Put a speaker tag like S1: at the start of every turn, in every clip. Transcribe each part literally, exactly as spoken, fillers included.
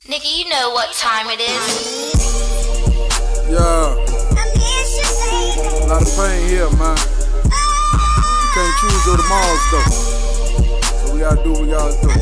S1: Nigga, you know what time it is.
S2: Yeah. A lot of pain here, man. You can't choose your tomorrows, though. So we gotta do what we gotta do.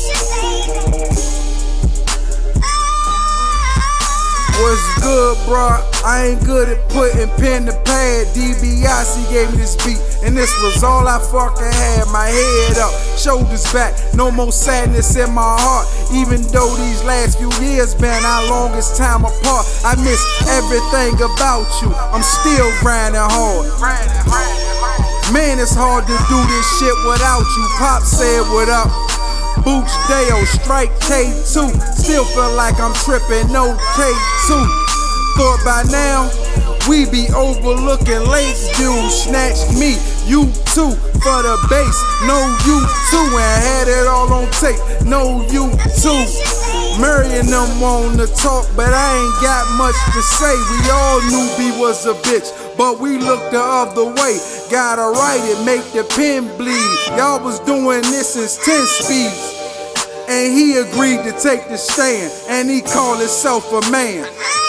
S2: What's good, bro? I ain't good at putting pen to pad. D B I C gave me this beat, and this was all I fucking had. My head up, shoulders back, no more sadness in my heart. Even though these last few years been our longest time apart, I miss everything about you. I'm still grinding hard. Man, it's hard to do this shit without you. Pop said what up. Booch Dale, strike K two. Still feel like I'm tripping, no K two. Thought by now we be overlooking lake view. Snatched me, you too, for the bass. No, you too, and had it all on tape. No, you too. Marrying them on the talk, but I ain't got much to say. We all knew B was a bitch, but we looked the other way. Gotta write it, make the pen bleed. Y'all was doing this in ten speeds, and he agreed to take the stand, and he called himself a man.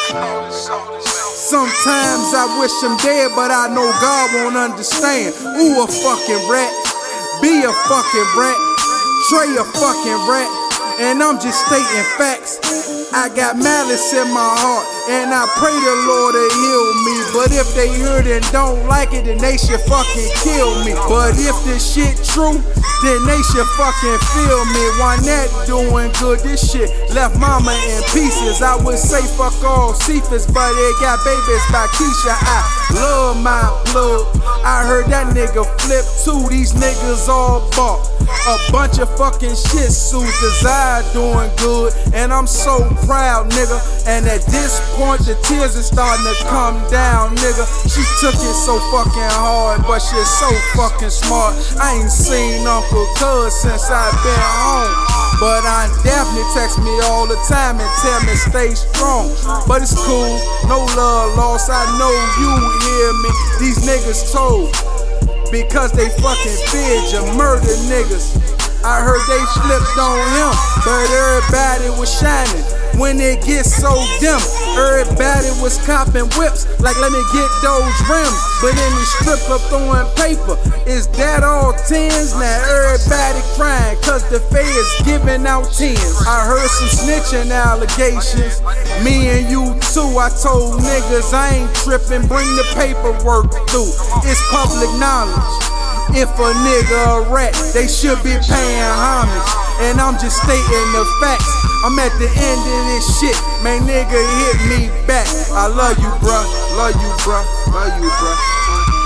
S2: Sometimes I wish him dead, but I know God won't understand. Ooh, a fucking rat, be a fucking rat, Trey a fucking rat, and I'm just stating facts. I got malice in my heart, and I pray the Lord to heal me. But if they hear it and don't like it, then they should fucking kill me. But if this shit true, then they should fucking feel me. Juanette doing good, this shit left mama in pieces. I would say fuck all Cephas, but it got babies by Keisha. I love my plug. I heard that nigga flip too. These niggas all bought a bunch of fucking shit suits. Desire doing good, and I'm so proud, nigga. And at this point, the tears are starting to come down, nigga. She took it so fucking hard, but she's so fucking smart. I ain't seen Uncle Cuz since I've been home, but I definitely text me all the time and tell me stay strong. But it's cool, no love lost. I know you hear me. These niggas told because they fucking feared you, murder niggas. I heard they flipped on him, but everybody was shining. When it gets so dim, everybody was copping whips, like let me get those rims. But in the strip club throwing paper, is that all tens? Now everybody crying, cause the feds giving out tens. I heard some snitching allegations, me and you too. I told niggas I ain't tripping, bring the paperwork through. It's public knowledge. If a nigga a rat, they should be paying homage. And I'm just stating the facts. I'm at the end of this shit, man, nigga hit me back. I love you, bruh, love you, bruh, love you, bruh.